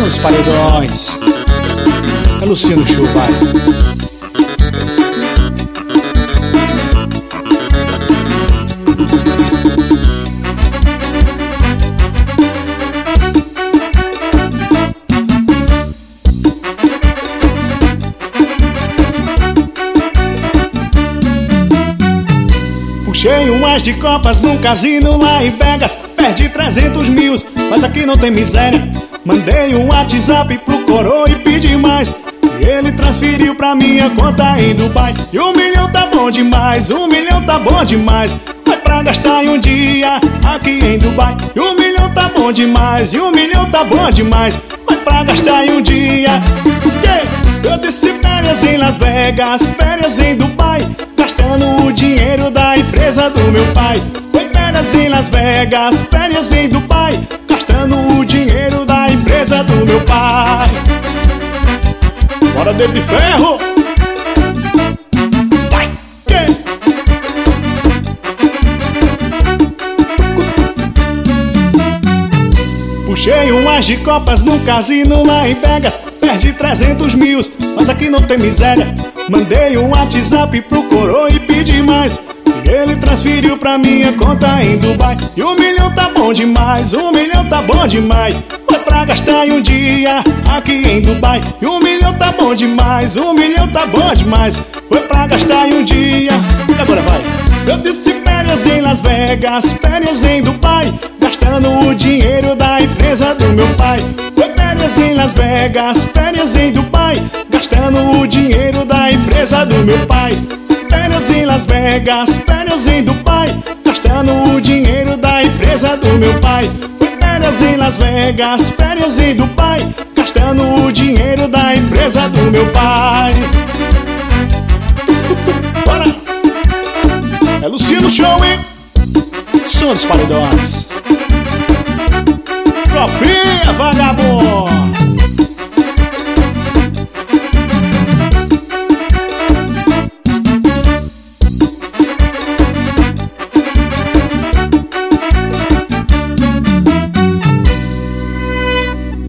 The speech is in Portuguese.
Som dos paredões. É Luciano Show, vai. Puxei um as de copas num casino lá em Vegas. Perdi 300 mil, mas aqui não tem miséria. Mandei um WhatsApp pro coroa e pedi mais. E ele transferiu pra minha conta em Dubai. E 1 milhão tá bom demais, 1 milhão tá bom demais. Foi pra gastar em um dia aqui em Dubai. E 1 milhão tá bom demais, e 1 milhão tá bom demais. Foi pra gastar em um dia. Eu disse férias em Las Vegas, férias em Dubai, gastando o dinheiro da empresa do meu pai. Foi férias em Las Vegas, férias em Dubai, gastando o dinheiro da empresa do meu pai. Bora, dedo de ferro! Vai! Puxei um as de copas num casino lá em Vegas. Perdi 300 mil, mas aqui não tem miséria. Mandei um WhatsApp pro coroa e pedi mais. E ele transferiu pra minha conta em Dubai. E 1 milhão tá bom demais, 1 milhão tá bom demais. Foi pra gastar em um dia aqui em Dubai. E 1 milhão tá bom demais, 1 milhão tá bom demais. Foi pra gastar em um dia. E agora vai. Eu disse férias em Las Vegas, férias em Dubai, gastando o dinheiro da empresa do meu pai. Foi férias em Las Vegas, férias em Dubai, gastando o dinheiro da empresa do meu pai. Férias em Las Vegas, férias em Dubai, gastando o dinheiro da empresa do meu pai. Foi férias em Las Vegas, férias em Dubai, gastando o dinheiro da empresa do meu pai. Bora! É Luciano Show, hein? Som dos paredões.